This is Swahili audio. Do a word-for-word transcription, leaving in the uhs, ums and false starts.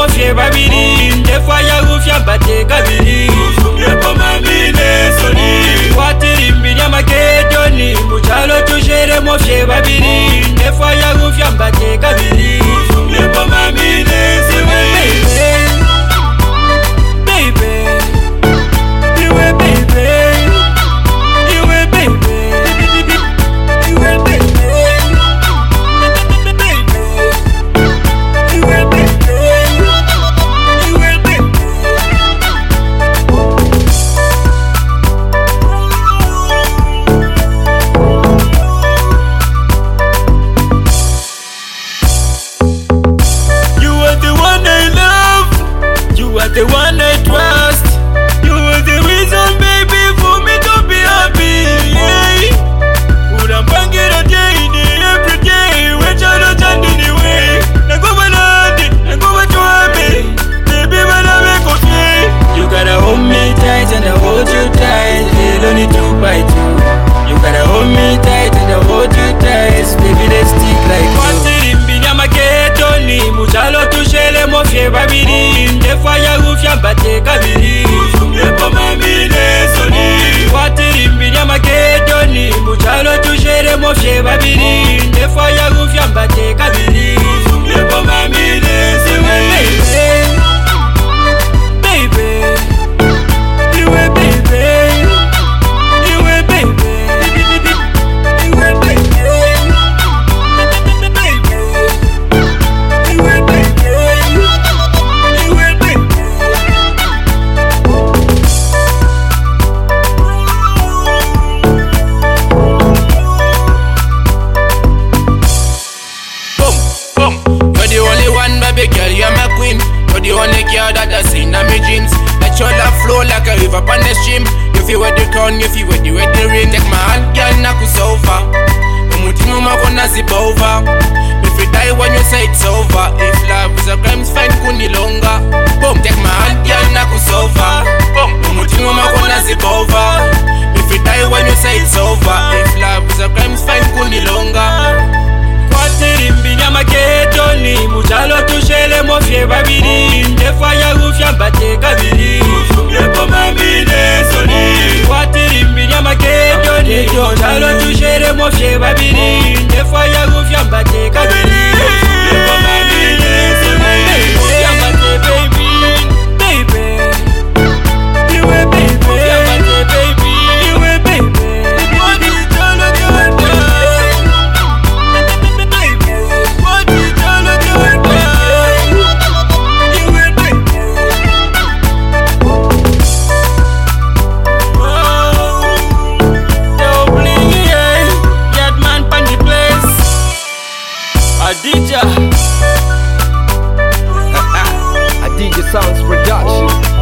mofye babiri ndefaya gufya mbate kabiri Yepo mamine soni Watirimbiri amakedoni Muchalo tujere mofye babiri ndefaya gufya mbate kabiri Yepo mamine soni Baby Iwe baby Iwe baby Iwe baby the one I trust. You are the reason, baby, for me to be happy. Unampangira day, every day. We're trying to anyway. Nago balandi, nago batuame. Baby, when I make okay. You gotta hold me tight and I hold you tight. You don't need two by two. You gotta hold me tight and I hold you tight. Baby, let's stick like glue. Watirimbiri amakedoni. Muchalo tushele mofye babiri. Ndefaya gufya mbate kabiri Yepo mamine soni Watirimbiri amakedoni Muchalo tujere mofye babiri Ndefaya gufya mbate kabiri Yepo mamine soni Baby Iwe baby Iwe baby Iwe baby The only girl that I seen on my jeans. That your love flow like a river upon the stream. You feel with the crown, you feel with the with the ring. Take my hand, girl, knock us over. Umutima makona zibova. If you die when you say it's over. If love is a crime, it's fine, kuni longa. Boom, take my hand, girl, knock us over. Boom, umutima makona zibova. If you die when you say it's over. If love is a crime, it's fine, kuni longa. Watirimbiri amakedoni Muchalo tushele mofye babiri Ndefaya gufya mbate kabiri Yepo mamine soni Watirimbiri amakedoni Muchalo tushele mofye babiri Ndefaya gufya mbate kabiri Yepo mamine soni Gufya mbate baby Baby Iwe baby Gufya mbate baby Iwe baby Adija Sounds Production.